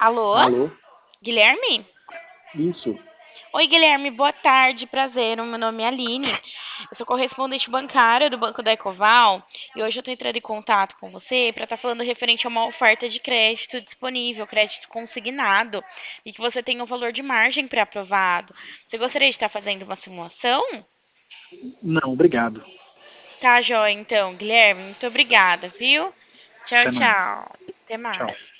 Alô? Alô? Guilherme? Isso. Oi, Guilherme, boa tarde, prazer. O meu nome é Aline. Eu sou correspondente bancária do Banco da Ecoval e hoje eu estou entrando em contato com você para estar falando referente a uma oferta de crédito disponível, crédito consignado, e que você tem um valor de margem pré-aprovado. Você gostaria de estar fazendo uma simulação? Não, obrigado. Tá, joia, então, Guilherme, muito obrigada, viu? Tchau, Até mais. tchau. Até Tchau. mais.